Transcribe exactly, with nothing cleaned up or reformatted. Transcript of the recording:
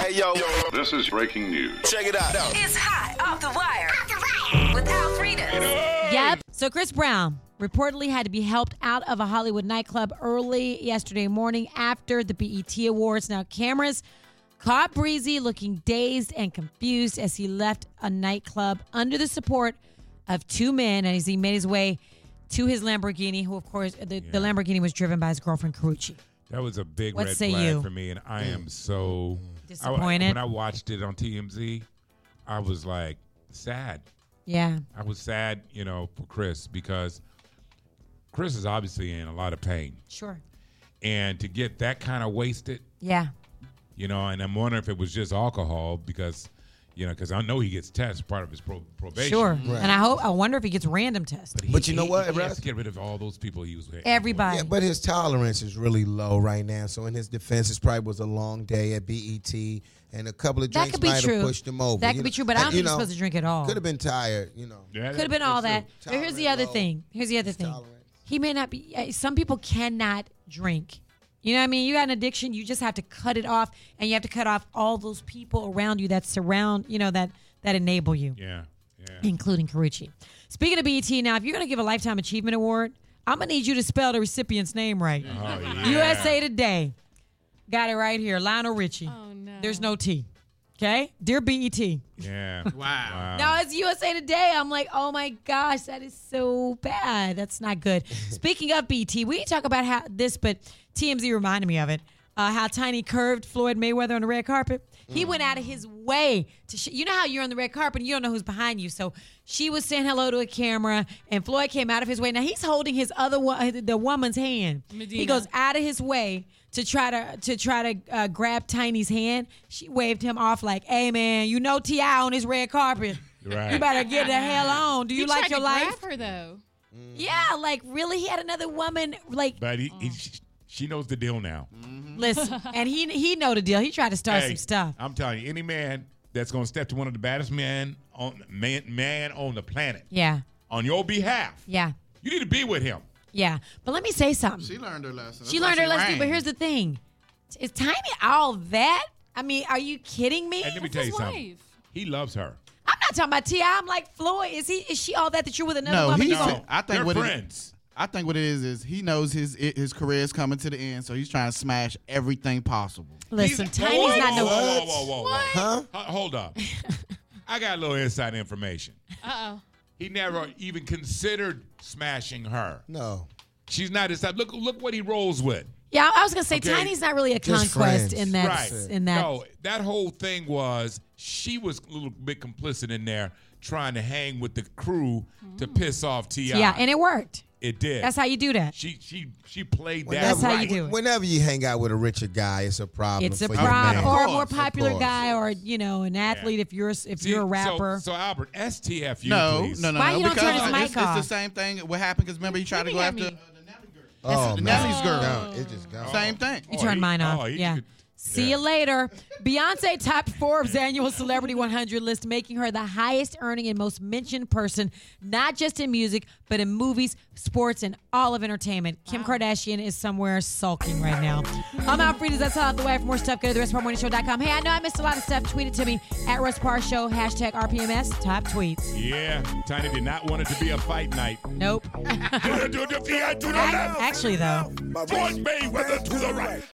Hey, yo. This is breaking news. Check it out. It's hot off the wire. Off the wire. With Al Frieders. Yep. So Chris Brown reportedly had to be helped out of a Hollywood nightclub early yesterday morning after the B E T Awards. Now, cameras caught Breezy looking dazed and confused as he left a nightclub under the support of two men as he made his way to his Lamborghini, who, of course, the, Yeah. the Lamborghini was driven by his girlfriend, Carucci. That was a big What red say flag you? for me, and I am so Disappointed? I, when I watched it on T M Z, I was like sad. Yeah. I was sad, you know, for Chris because Chris is obviously in a lot of pain, Sure. and to get that kind of wasted, Yeah. you know, and I'm wondering if it was just alcohol because, you know, because I know he gets tests part of his pro- probation. Sure. Right. And I hope, I wonder if he gets random tests. he- But you know he- what, He has Russ? to get rid of all those people he was with. Everybody. Yeah, but his tolerance is really low right now. So in his defense, it probably was a long day at B E T, and a couple of That drinks could be might true. have pushed him over. That you could be know? true, but I don't And, think you you're know, supposed to drink at all. Could have been tired, you know. Yeah, Could have been that's all true. that. But here's the other Tolerant, thing. Here's the other his thing. tolerance. He may not be. uh, Some people cannot drink. You know what I mean? You got an addiction. You just have to cut it off, and you have to cut off all those people around you that surround. You know that that enable you, Yeah, yeah. including Carucci. Speaking of B E T, now if you're going to give a lifetime achievement award, I'm gonna need you to spell the recipient's name right. Oh, yeah. U S A Today got it right here. Lionel Richie. Oh, no. There's no T. Okay, dear B E T. Yeah. Wow. No, it's U S A Today. I'm like, oh my gosh, that is so bad. That's not good. Speaking of B E T, we didn't talk about how this, but T M Z reminded me of it. Uh, how Tiny curved Floyd Mayweather on the red carpet. He went out of his way to, sh- you know how you're on the red carpet and you don't know who's behind you. So she was saying hello to a camera, and Floyd came out of his way. Now he's holding his other wo- the woman's hand. Medina. He goes out of his way to try to to try to uh, grab Tiny's hand. She waved him off like, "Hey man, you know T I on this red carpet. Right. You better get the hell on. Do you He like tried your to life?" grab her though. Yeah, like really, he had another woman. Like, But he, he, she knows the deal now. listen, and he he know the deal. He tried to start Hey, some stuff. I'm telling you, any man that's going to step to one of the baddest men on man, man on the planet Yeah, on your behalf, yeah, you need to be with him. yeah. But let me say something. She learned her lesson. She That's learned why her lesson, ran. but here's the thing: is Tiny all that? I mean, are you kidding me? And let me That's tell you his something. wife. He loves her. I'm not talking about T I. I'm like Floyd. Is he? Is she all that that you're with another No, woman? he's. You gonna- No, I think they're what it- friends. I think what it is is he knows his his career is coming to the end, so he's trying to smash everything possible. Listen, He's- Tiny's whoa, not whoa, no. Whoa, whoa, whoa, whoa, whoa. Huh? Ho- Hold up. I got a little inside information. Uh-oh. He never even considered smashing her. No. She's not his type. Look, look what he rolls with. Yeah, I was gonna say Okay. Tiny's not really a Just conquest friends. in that. Right. In that. No, that whole thing was she was a little bit complicit in there trying to hang with the crew to piss off T I. Yeah, and it worked. it did. That's how you do that. she she she played that That's how you right. do it. Whenever you hang out with a richer guy, it's a problem. It's a for your prop man. or a Of more course, of popular course. guy, or you know, an athlete. If you're if See, you're a so- rapper. So, Albert, S T F you, No, please. no, no, Why no. you don't because turn his uh, mic it's, off? it's the same thing. What happened? Because remember he tried to go Pointing after at uh, me. the Nelly girl. Oh, the man. Nelly's girl. No, it just gone. Same thing. You Oh, turned he- mine off. oh, he yeah. could- See yeah. you later. Beyonce topped Forbes' annual Celebrity one hundred list, making her the highest earning and most mentioned person, not just in music, but in movies, sports, and all of entertainment. Kim Kardashian is somewhere sulking right now. I'm Al Frieders. That's all out the way. For more stuff, go to the rest of our morning show dot com. Hey, I know I missed a lot of stuff. Tweet it to me at Russ Parr Show, hashtag R P M S, top tweets. Yeah, Tiny did not want it to be a fight night. Nope. to the left. Actually, though. Floyd Mayweather to the right.